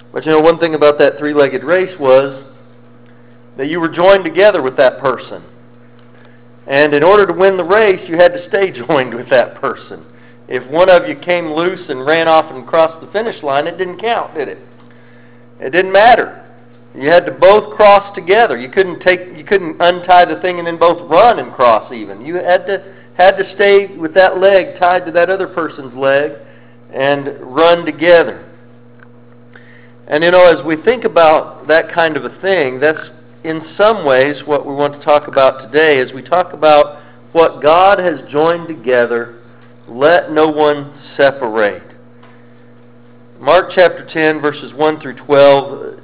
But one thing about that three-legged race was that you were joined together with that person. And in order to win the race, you had to stay joined with that person. If one of you came loose and ran off and crossed the finish line, it didn't count, did it? It didn't matter. You had to both cross together. You couldn't untie the thing and then both run and cross even. You had to stay with that leg tied to that other person's leg and run together. And as we think about that kind of a thing, that's in some ways what we want to talk about today as we talk about what God has joined together. Let no one separate. Mark chapter 10, verses 1 through 12,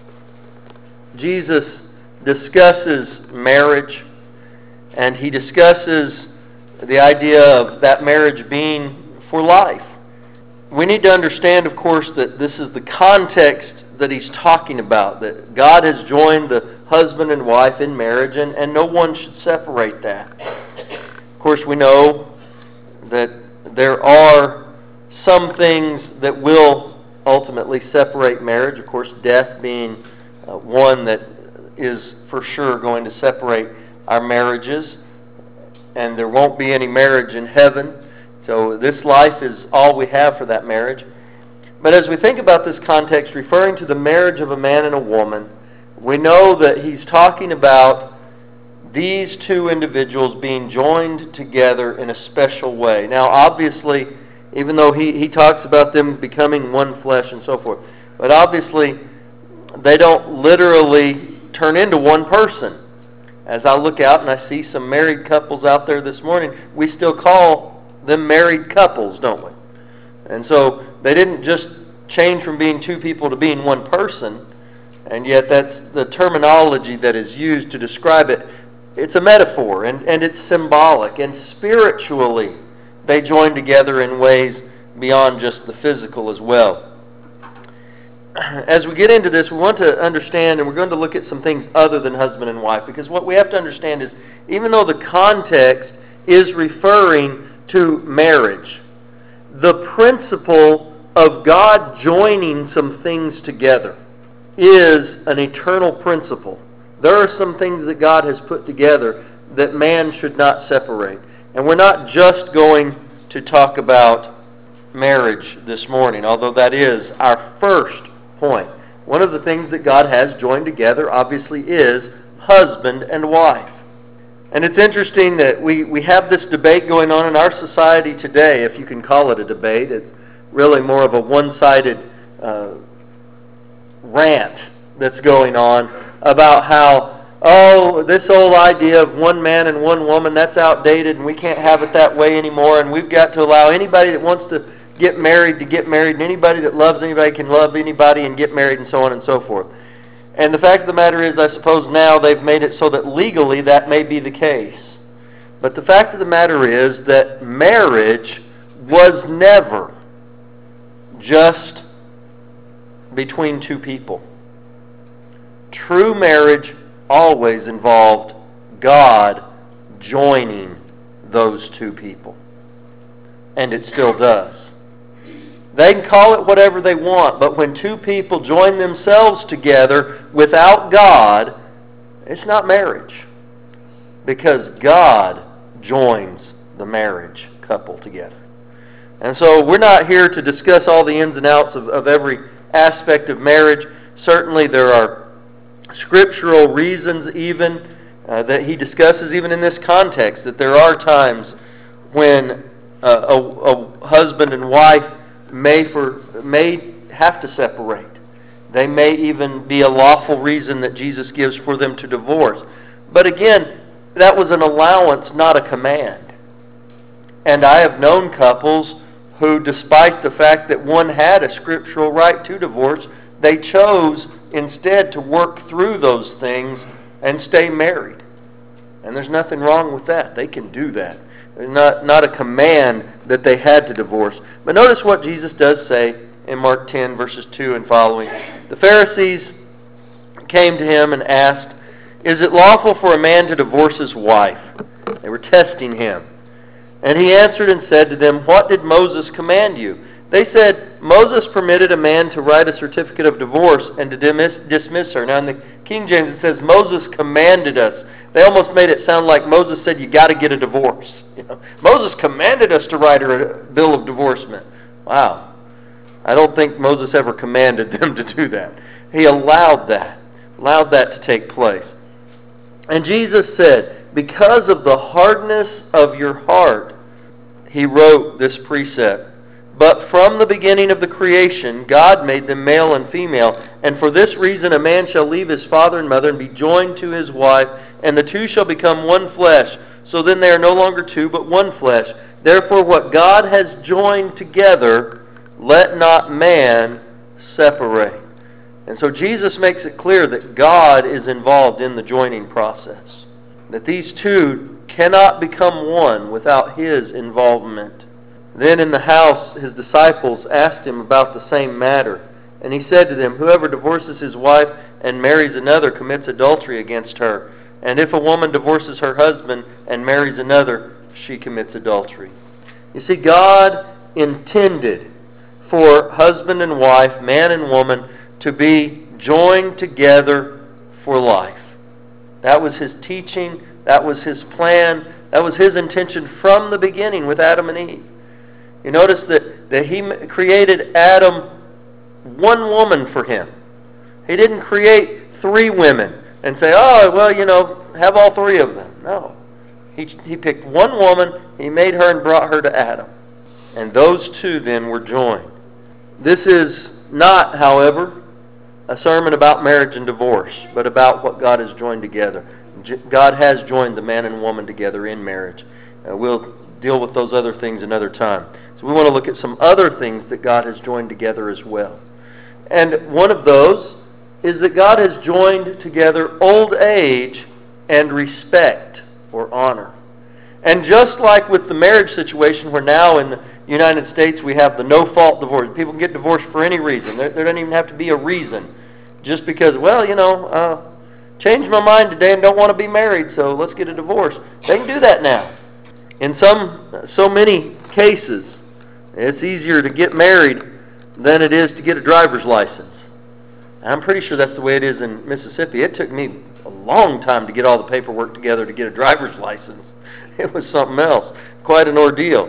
Jesus discusses marriage, and he discusses the idea of that marriage being for life. We need to understand, of course, that this is the context that he's talking about, that God has joined the husband and wife in marriage, and no one should separate that. Of course, we know that there are some things that will ultimately separate marriage. Of course, death being one that is for sure going to separate our marriages, and there won't be any marriage in heaven. So this life is all we have for that marriage. But as we think about this context, referring to the marriage of a man and a woman, we know that he's talking about these two individuals being joined together in a special way. Now, obviously, even though he talks about them becoming one flesh and so forth, but obviously they don't literally turn into one person. As I look out and I see some married couples out there this morning, we still call them married couples, don't we? And so they didn't just change from being two people to being one person, and yet that's the terminology that is used to describe it. It's a metaphor, and it's symbolic, and spiritually they join together in ways beyond just the physical as well. As we get into this, we want to understand, and we're going to look at some things other than husband and wife, because what we have to understand is, even though the context is referring to marriage, the principle of God joining some things together is an eternal principle. There are some things that God has put together that man should not separate. And we're not just going to talk about marriage this morning, although that is our first point. One of the things that God has joined together, obviously, is husband and wife. And it's interesting that we have this debate going on in our society today, if you can call it a debate. It's really more of a one-sided rant that's going on about how, this old idea of one man and one woman, that's outdated, and we can't have it that way anymore, and we've got to allow anybody that wants to get married, and anybody that loves anybody can love anybody and get married, and so on and so forth. And the fact of the matter is, I suppose now they've made it so that legally that may be the case. But the fact of the matter is that marriage was never just between two people. True marriage always involved God joining those two people. And it still does. They can call it whatever they want, but when two people join themselves together without God, it's not marriage. Because God joins the marriage couple together. And so we're not here to discuss all the ins and outs of every aspect of marriage. Certainly there are scriptural reasons even that he discusses even in this context, that there are times when a husband and wife may have to separate. They may even be a lawful reason that Jesus gives for them to divorce. But again, that was an allowance, not a command. And I have known couples who, despite the fact that one had a scriptural right to divorce, they chose instead to work through those things and stay married. And there's nothing wrong with that. They can do that. There's not a command that they had to divorce. But notice what Jesus does say in Mark 10, verses 2 and following. The Pharisees came to him and asked, "Is it lawful for a man to divorce his wife?" They were testing him. And he answered and said to them, "What did Moses command you?" They said, Moses permitted a man to write a certificate of divorce and to dismiss her. Now in the King James it says Moses commanded us. They almost made it sound like Moses said you got to get a divorce. Moses commanded us to write her a bill of divorcement. Wow. I don't think Moses ever commanded them to do that. He allowed that to take place. And Jesus said, because of the hardness of your heart, he wrote this precept. But from the beginning of the creation, God made them male and female. And for this reason, a man shall leave his father and mother and be joined to his wife, and the two shall become one flesh. So then they are no longer two, but one flesh. Therefore, what God has joined together, let not man separate. And so Jesus makes it clear that God is involved in the joining process. That these two cannot become one without his involvement. Then in the house, his disciples asked him about the same matter. And he said to them, whoever divorces his wife and marries another commits adultery against her. And if a woman divorces her husband and marries another, she commits adultery. You see, God intended for husband and wife, man and woman, to be joined together for life. That was his teaching. That was his plan. That was his intention from the beginning with Adam and Eve. You notice that he created Adam one woman for him. He didn't create three women and say, oh, well, have all three of them. No. He picked one woman, he made her and brought her to Adam. And those two then were joined. This is not, however, a sermon about marriage and divorce, but about what God has joined together. God has joined the man and woman together in marriage. We'll deal with those other things another time. So we want to look at some other things that God has joined together as well. And one of those is that God has joined together old age and respect or honor. And just like with the marriage situation, where now in the United States we have the no-fault divorce. People can get divorced for any reason. There doesn't even have to be a reason. Just because, changed my mind today and don't want to be married, so let's get a divorce. They can do that now. In so many cases, it's easier to get married than it is to get a driver's license. I'm pretty sure that's the way it is in Mississippi. It took me a long time to get all the paperwork together to get a driver's license. It was something else. Quite an ordeal.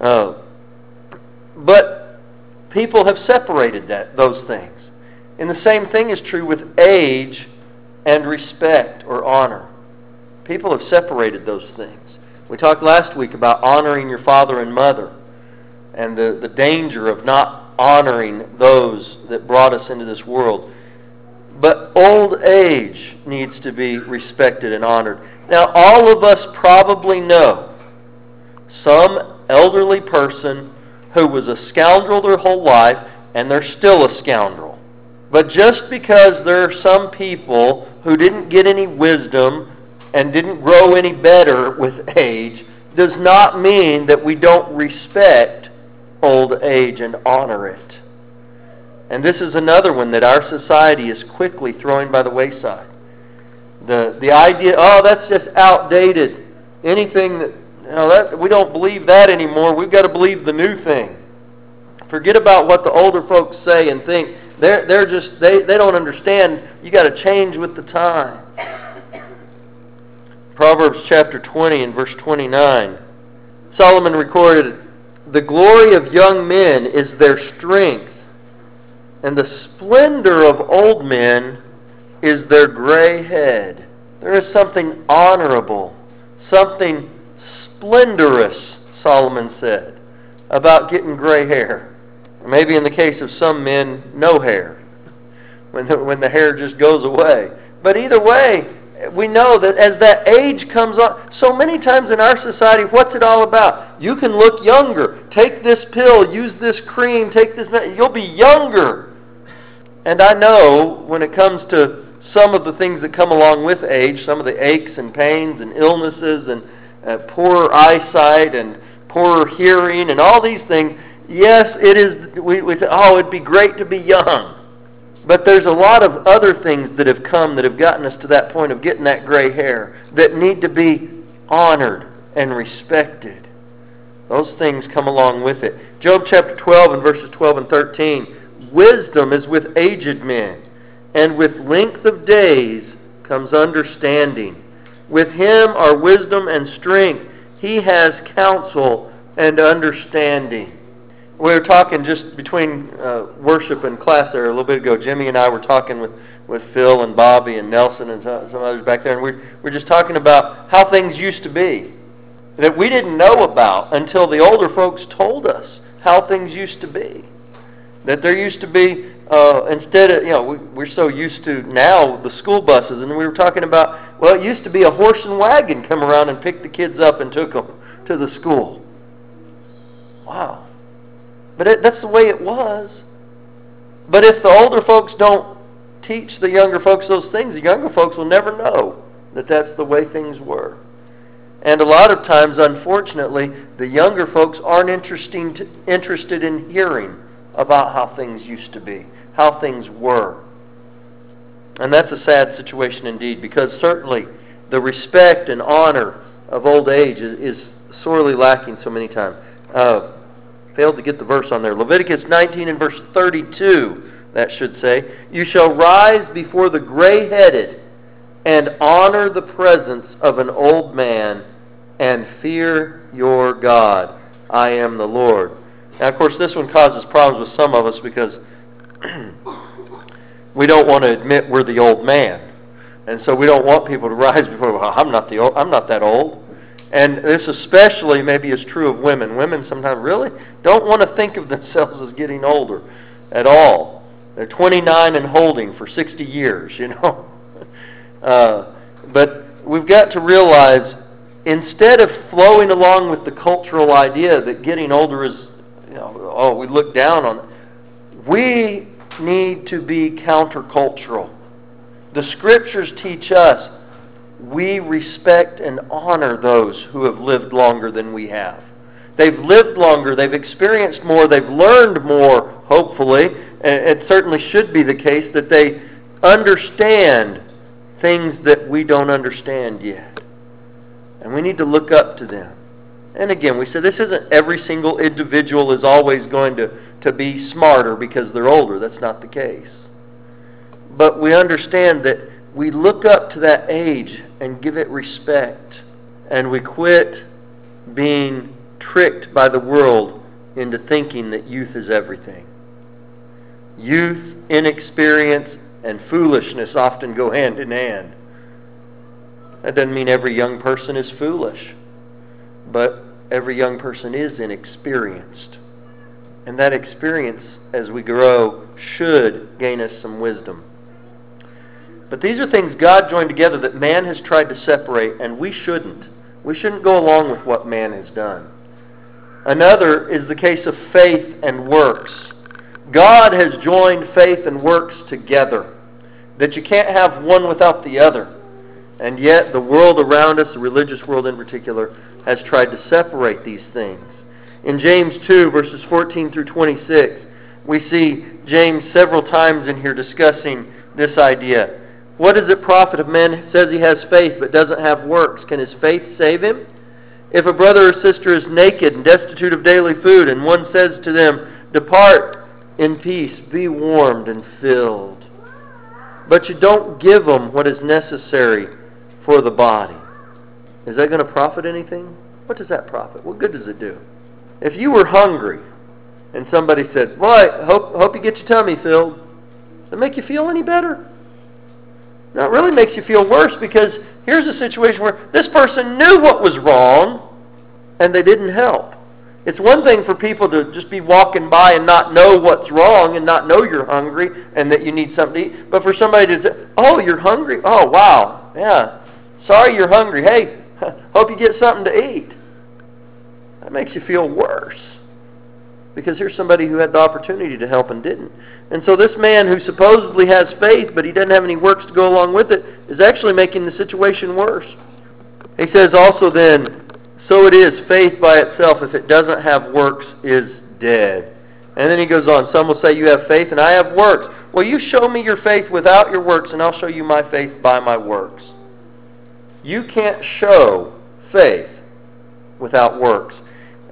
But people have separated those things. And the same thing is true with age and respect or honor. People have separated those things. We talked last week about honoring your father and mother and the danger of not honoring those that brought us into this world. But old age needs to be respected and honored. Now, all of us probably know some elderly person who was a scoundrel their whole life, and they're still a scoundrel. But just because there are some people who didn't get any wisdom and didn't grow any better with age, does not mean that we don't respect old age and honor it. And this is another one that our society is quickly throwing by the wayside. The idea, that's just outdated. Anything that we don't believe that anymore. We've got to believe the new thing. Forget about what the older folks say and think. They don't understand. You got to change with the time. Proverbs chapter 20 and verse 29. Solomon recorded, the glory of young men is their strength, and the splendor of old men is their gray head. There is something honorable, something splendorous, Solomon said, about getting gray hair. Maybe in the case of some men, no hair, when the hair just goes away. But either way, we know that as that age comes on, so many times in our society, what's it all about? You can look younger. Take this pill, use this cream, take this, you'll be younger. And I know when it comes to some of the things that come along with age, some of the aches and pains and illnesses and poor eyesight and poor hearing and all these things, yes, it is. We say, it'd be great to be young. But there's a lot of other things that have come that have gotten us to that point of getting that gray hair that need to be honored and respected. Those things come along with it. Job chapter 12 and verses 12 and 13. Wisdom is with aged men, and with length of days comes understanding. With him are wisdom and strength. He has counsel and understanding. We were talking just between worship and class there a little bit ago. Jimmy and I were talking with Phil and Bobby and Nelson and some others back there, and we're just talking about how things used to be that we didn't know about until the older folks told us how things used to be. That there used to be, instead of, we're so used to now the school buses, and we were talking about, well, it used to be a horse and wagon come around and picked the kids up and took them to the school. Wow. But that's the way it was. But if the older folks don't teach the younger folks those things, the younger folks will never know that that's the way things were. And a lot of times, unfortunately, the younger folks aren't interested in hearing about how things used to be, how things were. And that's a sad situation indeed, because certainly the respect and honor of old age is sorely lacking so many times. Failed to get the verse on there. Leviticus 19 and verse 32, that should say, "You shall rise before the gray-headed and honor the presence of an old man and fear your God. I am the Lord." Now, of course, this one causes problems with some of us because we don't want to admit we're the old man. And so we don't want people to rise before, well, I'm not that old. And this especially maybe is true of women. Women sometimes really don't want to think of themselves as getting older at all. They're 29 and holding for 60 years, But we've got to realize, instead of flowing along with the cultural idea that getting older is, we look down on it, we need to be countercultural. The Scriptures teach us we respect and honor those who have lived longer than we have. They've lived longer, they've experienced more, they've learned more, hopefully. It certainly should be the case that they understand things that we don't understand yet. And we need to look up to them. And again, we said this isn't every single individual is always going to be smarter because they're older. That's not the case. But we understand that we look up to that age and give it respect. And we quit being tricked by the world into thinking that youth is everything. Youth, inexperience, and foolishness often go hand in hand. That doesn't mean every young person is foolish, but every young person is inexperienced. And that experience, as we grow, should gain us some wisdom. But these are things God joined together that man has tried to separate, and we shouldn't. We shouldn't go along with what man has done. Another is the case of faith and works. God has joined faith and works together, that you can't have one without the other. And yet the world around us, the religious world in particular, has tried to separate these things. In James 2, verses 14 through 26, we see James several times in here discussing this idea. What does it profit if man says he has faith but doesn't have works? Can his faith save him? If a brother or sister is naked and destitute of daily food, and one says to them, "Depart in peace, be warmed and filled," but you don't give them what is necessary for the body, is that going to profit anything? What does that profit? What good does it do? If you were hungry and somebody said, "Well, I hope you get your tummy filled," does that make you feel any better? No, it really makes you feel worse, because here's a situation where this person knew what was wrong and they didn't help. It's one thing for people to just be walking by and not know what's wrong and not know you're hungry and that you need something to eat. But for somebody to say, "Oh, you're hungry? Oh, wow. Yeah. Sorry you're hungry. Hey, hope you get something to eat." That makes you feel worse, because here's somebody who had the opportunity to help and didn't. And so this man who supposedly has faith, but he doesn't have any works to go along with it, is actually making the situation worse. He says also then, "So it is, faith by itself, if it doesn't have works, is dead." And then he goes on, "Some will say, you have faith and I have works. Well, you show me your faith without your works, and I'll show you my faith by my works." You can't show faith without works.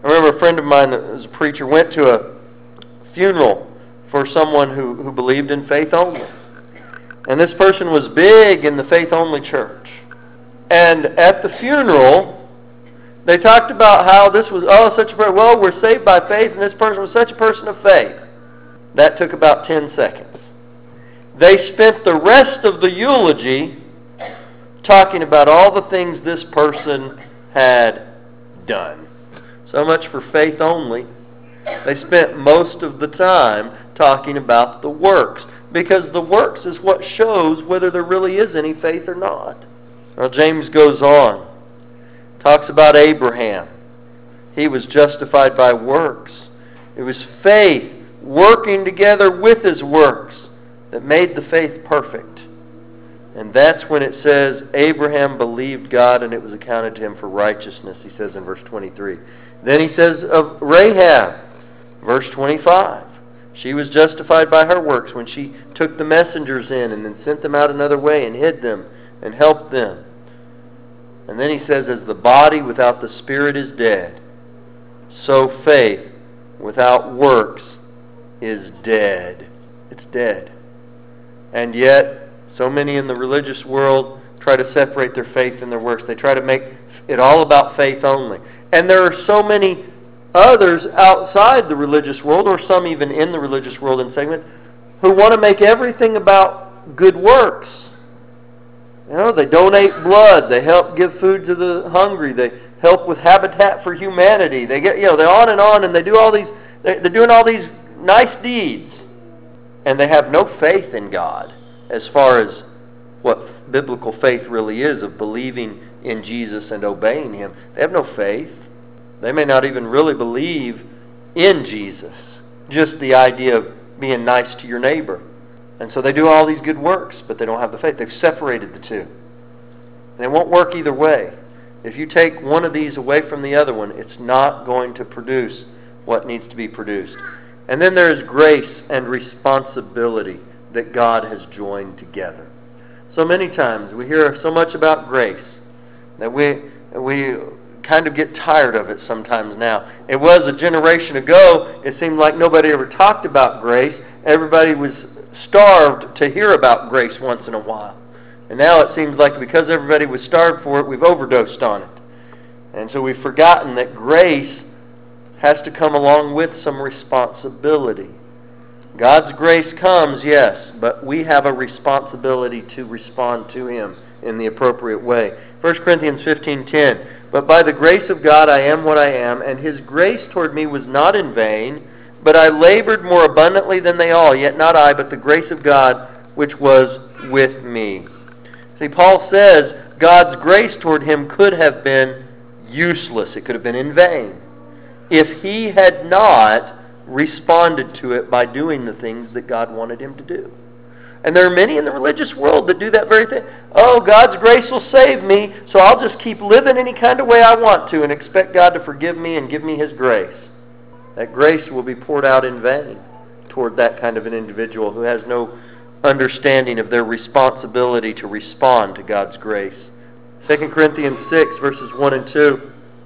I remember a friend of mine that was a preacher went to a funeral for someone who believed in faith only. And this person was big in the faith only church. And at the funeral, they talked about how this was, such a person, well, we're saved by faith, and this person was such a person of faith. That took about 10 seconds. They spent the rest of the eulogy talking about all the things this person had done. So much for faith only. They spent most of the time talking about the works, because the works is what shows whether there really is any faith or not. Well, James goes on, talks about Abraham. He was justified by works. It was faith working together with his works that made the faith perfect. And that's when it says Abraham believed God and it was accounted to him for righteousness, he says in verse 23. Then he says of Rahab, verse 25. She was justified by her works when she took the messengers in and then sent them out another way and hid them and helped them. And then he says, as the body without the spirit is dead, so faith without works is dead. It's dead. And yet, so many in the religious world try to separate their faith and their works. They try to make it all about faith only. And there are so many others outside the religious world, or some even in the religious world in segment, who want to make everything about good works. You know, they donate blood, they help give food to the hungry, they help with Habitat for Humanity. They get, they're on, and they do all these. They're doing all these nice deeds, and they have no faith in God as far as what biblical faith really is, of believing in Jesus and obeying Him. They have no faith. They may not even really believe in Jesus. Just the idea of being nice to your neighbor. And so they do all these good works, but they don't have the faith. They've separated the two. And it won't work either way. If you take one of these away from the other one, it's not going to produce what needs to be produced. And then there is grace and responsibility that God has joined together. So many times we hear so much about grace that we kind of get tired of it sometimes now. It was a generation ago, it seemed like nobody ever talked about grace. Everybody was starved to hear about grace once in a while. And now it seems like because everybody was starved for it, we've overdosed on it. And so we've forgotten that grace has to come along with some responsibility. God's grace comes, yes, but we have a responsibility to respond to Him in the appropriate way. 1 Corinthians 15:10, but by the grace of God I am what I am, and His grace toward me was not in vain, but I labored more abundantly than they all, yet not I, but the grace of God which was with me. See, Paul says God's grace toward him could have been useless. It could have been in vain if he had not responded to it by doing the things that God wanted him to do. And there are many in the religious world that do that very thing. Oh, God's grace will save me, so I'll just keep living any kind of way I want to and expect God to forgive me and give me His grace. That grace will be poured out in vain toward that kind of an individual who has no understanding of their responsibility to respond to God's grace. 2 Corinthians 6, verses 1 and 2.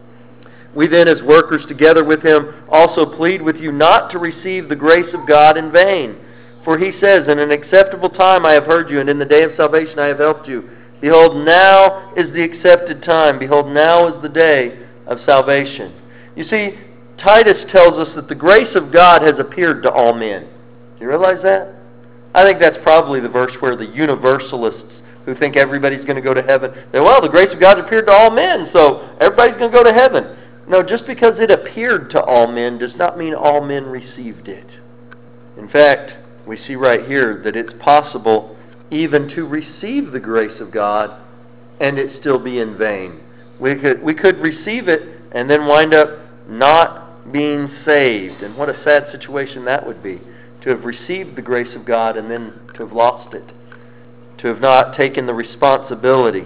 We then, as workers together with Him, also plead with you not to receive the grace of God in vain. For He says, in an acceptable time I have heard you, and in the day of salvation I have helped you. Behold, now is the accepted time. Behold, now is the day of salvation. You see, Titus tells us that the grace of God has appeared to all men. Do you realize that? I think that's probably the verse where the universalists who think everybody's going to go to heaven, say, well, the grace of God appeared to all men, so everybody's going to go to heaven. No, just because it appeared to all men does not mean all men received it. In fact, we see right here that it's possible even to receive the grace of God and it still be in vain. We could receive it and then wind up not being saved. And what a sad situation that would be, to have received the grace of God and then to have lost it, to have not taken the responsibility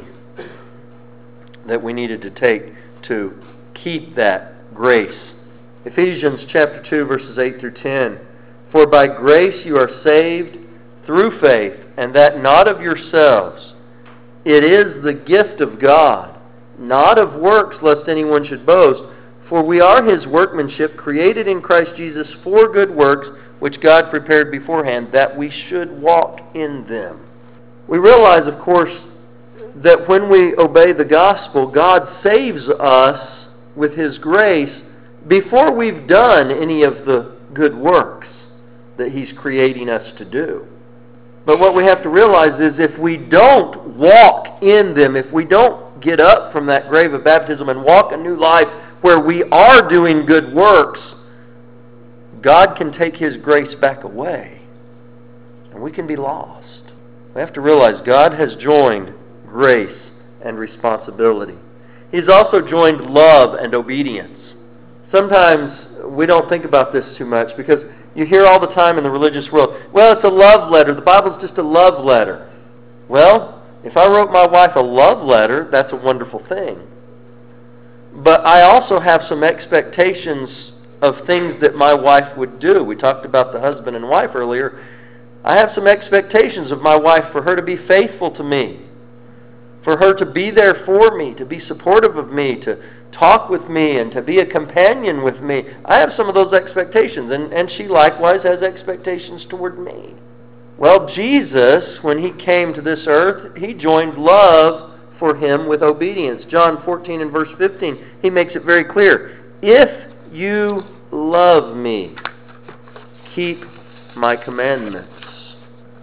that we needed to take to keep that grace. Ephesians chapter 2, verses 8 through 10. For by grace you are saved through faith, and that not of yourselves. It is the gift of God, not of works, lest anyone should boast. For we are His workmanship, created in Christ Jesus for good works, which God prepared beforehand, that we should walk in them. We realize, of course, that when we obey the gospel, God saves us with His grace before we've done any of the good works that He's creating us to do. But what we have to realize is if we don't walk in them, if we don't get up from that grave of baptism and walk a new life where we are doing good works, God can take His grace back away and we can be lost. We have to realize God has joined grace and responsibility. He's also joined love and obedience. Sometimes we don't think about this too much because you hear all the time in the religious world, well, it's a love letter. The Bible's just a love letter. Well, if I wrote my wife a love letter, that's a wonderful thing. But I also have some expectations of things that my wife would do. We talked about the husband and wife earlier. I have some expectations of my wife for her to be faithful to me, for her to be there for me, to be supportive of me, to talk with me, and to be a companion with me. I have some of those expectations, and she likewise has expectations toward me. Well, Jesus, when He came to this earth, He joined love for Him with obedience. John 14 and verse 15, He makes it very clear. If you love me, keep my commandments.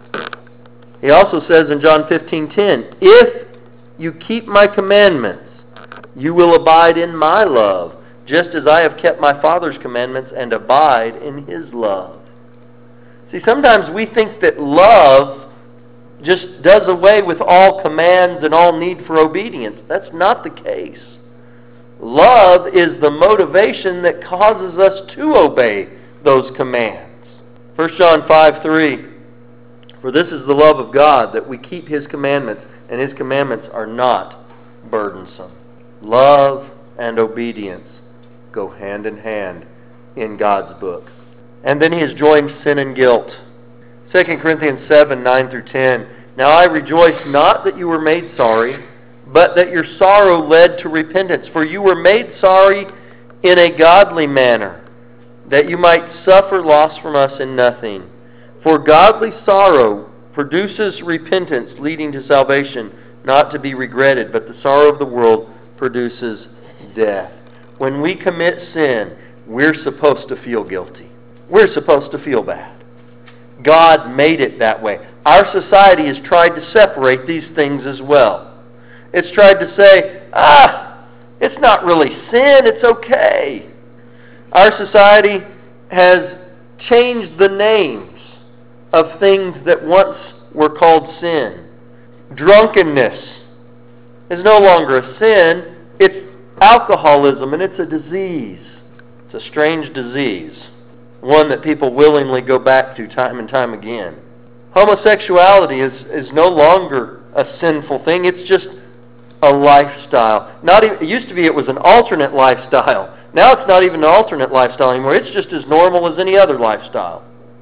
He also says in John 15:10, if you keep my commandments, you will abide in my love, just as I have kept my Father's commandments and abide in His love. See, sometimes we think that love just does away with all commands and all need for obedience. That's not the case. Love is the motivation that causes us to obey those commands. 1 John 5:3, for this is the love of God, that we keep His commandments, and His commandments are not burdensome. Love and obedience go hand in hand in God's book. And then He has joined sin and guilt. 2 Corinthians 7, 9 through 10. Now I rejoice not that you were made sorry, but that your sorrow led to repentance. For you were made sorry in a godly manner, that you might suffer loss from us in nothing. For godly sorrow produces repentance leading to salvation, not to be regretted, but the sorrow of the world produces death. When we commit sin, we're supposed to feel guilty. We're supposed to feel bad. God made it that way. Our society has tried to separate these things as well. It's tried to say, it's not really sin, it's okay. Our society has changed the names of things that once were called sin. Drunkenness is no longer a sin. It's alcoholism, and it's a disease. It's a strange disease, one that people willingly go back to time and time again. Homosexuality is no longer a sinful thing. It's just a lifestyle. It used to be it was an alternate lifestyle. Now it's not even an alternate lifestyle anymore. It's just as normal as any other lifestyle.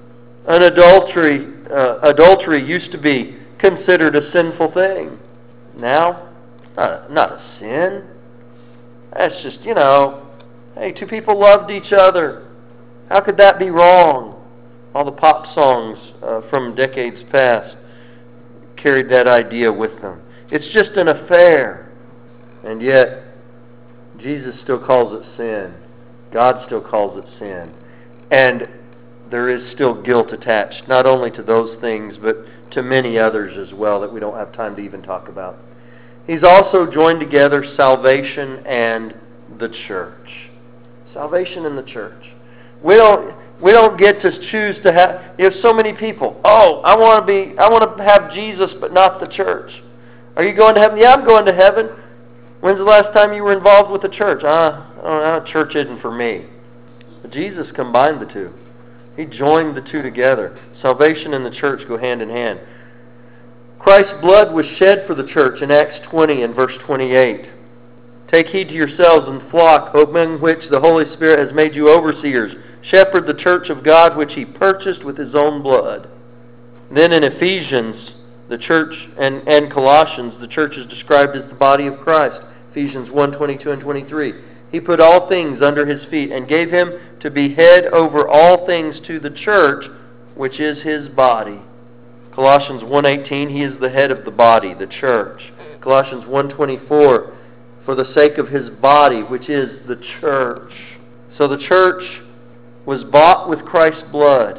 Adultery used to be considered a sinful thing. Now, not a sin. That's just, hey, two people loved each other. How could that be wrong? All the pop songs from decades past carried that idea with them. It's just an affair. And yet, Jesus still calls it sin. God still calls it sin. And there is still guilt attached, not only to those things, but to many others as well that we don't have time to even talk about. He's also joined together salvation and the church. Salvation and the church. We don't get to choose to have. You have so many people. Oh, I want to have Jesus, but not the church. Are you going to heaven? Yeah, I'm going to heaven. When's the last time you were involved with the church? Church isn't for me. But Jesus combined the two. He joined the two together. Salvation and the church go hand in hand. Christ's blood was shed for the church in Acts 20 and verse 28. Take heed to yourselves and the flock, among which the Holy Spirit has made you overseers. Shepherd the church of God, which He purchased with His own blood. Then in Ephesians, the church, and Colossians, the church is described as the body of Christ. Ephesians 1, 22 and 23. He put all things under his feet and gave him to be head over all things to the church, which is his body. Colossians 1:18, he is the head of the body, the church. Colossians 1:24, for the sake of his body, which is the church. So the church was bought with Christ's blood.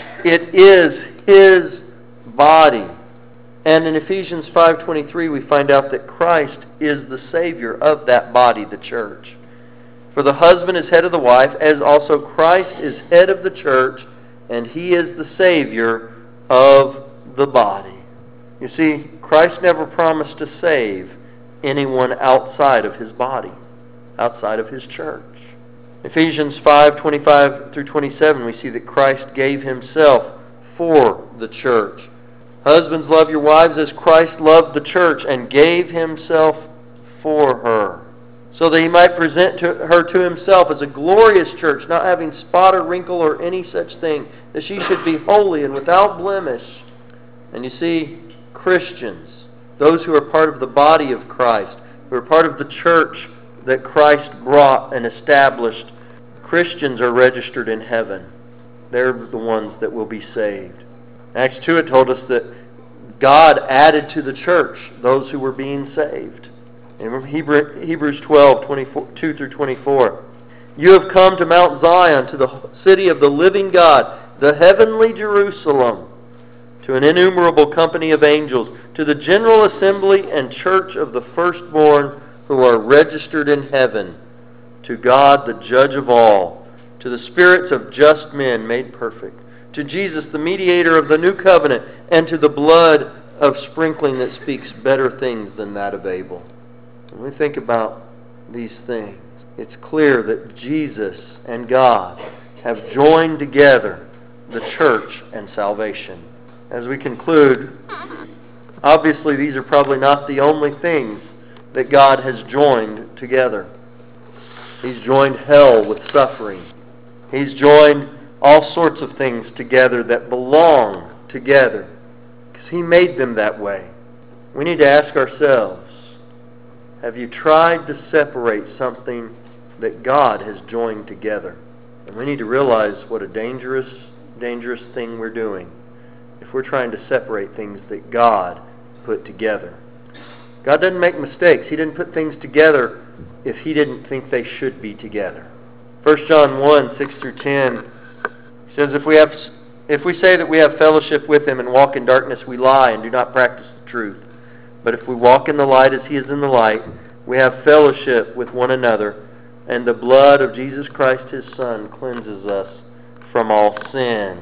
It is his body. And in Ephesians 5:23, we find out that Christ is the Savior of that body, the church. For the husband is head of the wife, as also Christ is head of the church, and he is the Savior of the body. You see, Christ never promised to save anyone outside of his body, outside of his church. Ephesians 5:25 through 27, we see that Christ gave himself for the church. Husbands, love your wives as Christ loved the church and gave himself for her, so that he might present her to himself as a glorious church, not having spot or wrinkle or any such thing, that she should be holy and without blemish. And you see, Christians, those who are part of the body of Christ, who are part of the church that Christ brought and established, Christians are registered in heaven. They're the ones that will be saved. Acts 2, it told us that God added to the church those who were being saved. In Hebrews 12:22 through 24, you have come to Mount Zion, to the city of the living God, the heavenly Jerusalem, to an innumerable company of angels, to the general assembly and church of the firstborn who are registered in heaven, to God the judge of all, to the spirits of just men made perfect, to Jesus the mediator of the new covenant, and to the blood of sprinkling that speaks better things than that of Abel. When we think about these things, it's clear that Jesus and God have joined together the church and salvation. As we conclude, obviously these are probably not the only things that God has joined together. He's joined hell with suffering. He's joined all sorts of things together that belong together, because he made them that way. We need to ask ourselves, have you tried to separate something that God has joined together? And we need to realize what a dangerous thing we're doing if we're trying to separate things that God put together. God doesn't make mistakes. He didn't put things together if he didn't think they should be together. 1 John 1:6 through 10 says, if we say that we have fellowship with him and walk in darkness, we lie and do not practice the truth. But if we walk in the light as he is in the light, we have fellowship with one another, and the blood of Jesus Christ his Son cleanses us from all sin.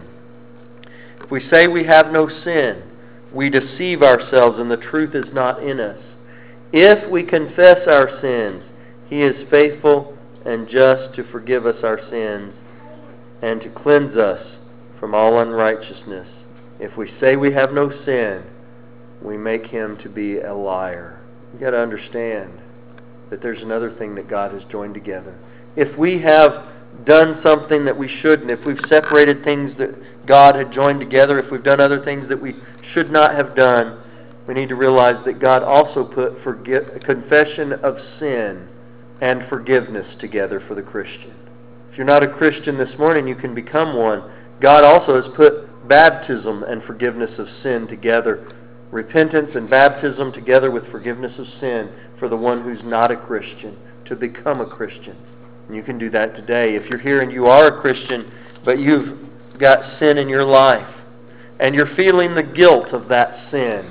If we say we have no sin, we deceive ourselves and the truth is not in us. If we confess our sins, he is faithful and just to forgive us our sins and to cleanse us from all unrighteousness. If we say we have no sin, we make him to be a liar. You've got to understand that there's another thing that God has joined together. If we have done something that we shouldn't, if we've separated things that God had joined together, if we've done other things that we should not have done, we need to realize that God also put confession of sin and forgiveness together for the Christian. If you're not a Christian this morning, you can become one. God also has put baptism and forgiveness of sin together. Repentance and baptism together with forgiveness of sin for the one who's not a Christian to become a Christian. And you can do that today. If you're here and you are a Christian, but you've got sin in your life, and you're feeling the guilt of that sin,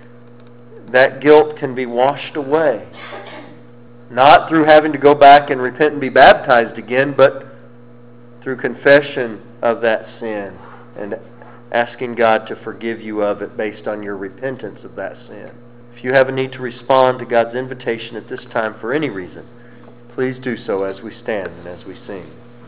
that guilt can be washed away. Not through having to go back and repent and be baptized again, but through confession of that sin and asking God to forgive you of it based on your repentance of that sin. If you have a need to respond to God's invitation at this time for any reason, please do so as we stand and as we sing.